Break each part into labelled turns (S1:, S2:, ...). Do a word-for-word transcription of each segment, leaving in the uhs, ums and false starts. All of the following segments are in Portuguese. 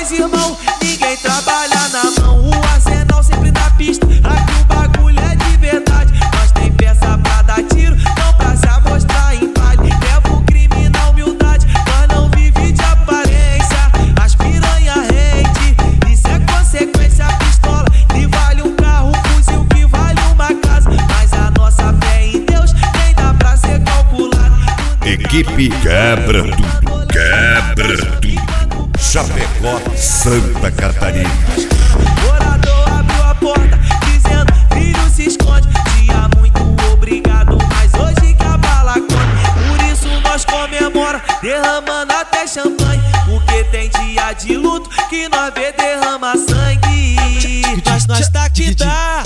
S1: dois irmãos, ninguém trabalha na mão. O arsenal sempre na pista, aqui o bagulho é de verdade. Nós tem peça pra dar tiro, não pra se amostrar em baile. Leva o crime na humildade, nós não vive de aparência. As piranha rende, isso é consequência. A pistola que vale um carro, um fuzil que vale uma casa. Mas a nossa fé em Deus nem dá pra ser calculado.
S2: Equipe quebra tudo, quebra tudo. Chapecó, Santa Catarina.
S1: Morador abriu a porta, dizendo: filho, se esconde. Dia muito obrigado, mas hoje que a bala come. Por isso nós comemora, derramando até champanhe. Porque tem dia de luto que nós vê derrama sangue. Nós, nós tá que dá.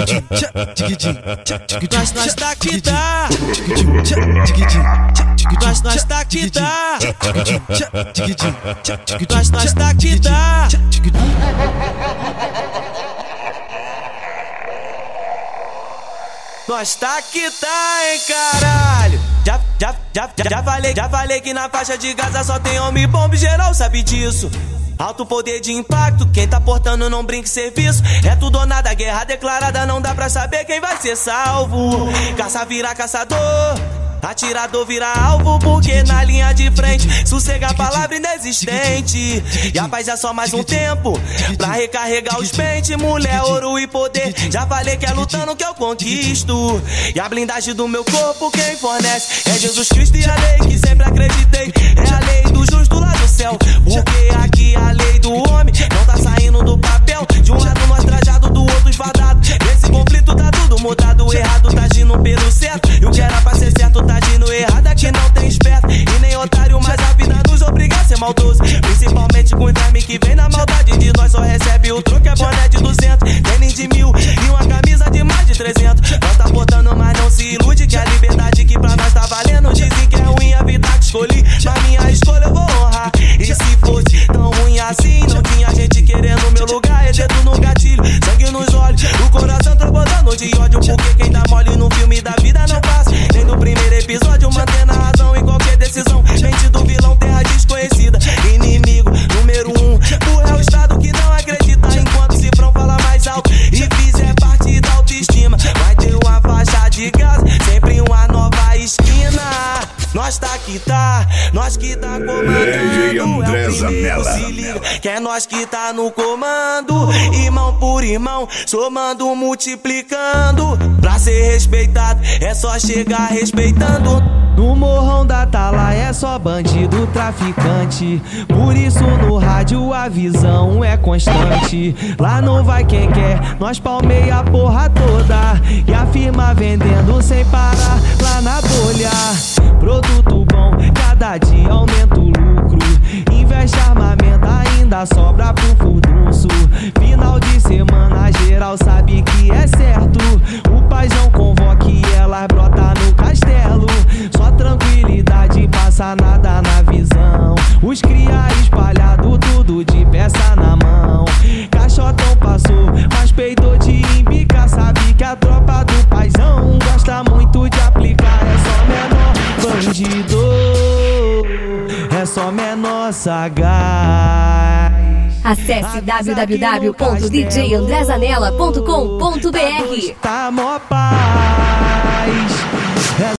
S1: Nós, nós tá que dá. Nós, nós tá que dá. Nós, nós tá que dá. Nós tá que tá, hein, caralho. Já, já, já, já, já falei, já falei que na faixa de Gaza só tem homem bom, geral sabe disso. Alto poder de impacto, quem tá portando não brinque serviço. É tudo ou nada, guerra declarada, não dá pra saber quem vai ser salvo. Caça vira caçador, atirador vira alvo, porque na linha de frente sossega a palavra inexistente. E a paz é só mais um tempo pra recarregar os pentes. Mulher, ouro e poder, já falei que é lutando que eu conquisto. E a blindagem do meu corpo quem fornece é Jesus Cristo e a lei que sempre acreditei. É a lei do justo lá do céu, porque aqui a lei do homem não tá saindo do papel. De um lado nós trajado, do outro esfardado. Nesse conflito tá tudo mudado, o errado tá agindo pelo certo. E o que era pra ser certo tá agindo errado, aqui não tem esperto e nem otário, mas a vida nos obriga a ser maldoso. Principalmente com o verme que vem na maldade de nós. Só recebe o troco, é boné de duzentos, tênis de mil e uma camisa de mais de trezentos. Nós tá portando, mas não se ilude que a liberdade que pra nós tá valendo. Dizem que é ruim a vida que escolhi, na minha escolha eu vou honrar. E se fosse tão ruim assim, não tinha gente querendo meu lugar. É dedo no gatilho, sangue nos olhos, o coração transbordando de ódio. Porque quem dá mole no filme da vida não passa nem do primeiro episódio, mantendo a razão em qualquer decisão. Mente do vilão, terra desconhecida, inimigo número um. Burro é o estado que não acredita, enquanto Cifrão fala mais alto e fizer parte da autoestima. Vai ter uma faixa de gás, sempre uma nova esquina. Nós tá que tá, nós que tá comandando.
S2: André Zanella.
S1: Se liga, que é nós que tá no comando. Irmão por irmão, somando, multiplicando. Pra ser respeitado, é só chegar respeitando. No morrão da tala é só bandido, traficante. Por isso no rádio a visão é constante. Lá não vai quem quer, nós palmeia a porra toda. E a firma vendendo sem parar lá na bolha. Produto bom, cada dia aumenta o lucro. Investe armamento, ainda sobra pro furdunço. Final de semana geral sabe que é certo. O paizão convoca e elas brota no castelo. Só tranquilidade, passa nada na visão. Os cria espalhado, tudo de peça na mão. Caixotão passou, mas peidou de embicar. Sabe que a tropa do paizão gosta muito de aplicar. É só menor bandido, é só menor sagaz.
S3: Acesse w w w ponto d j andré zanella ponto com ponto b r.
S1: Tá mó paz.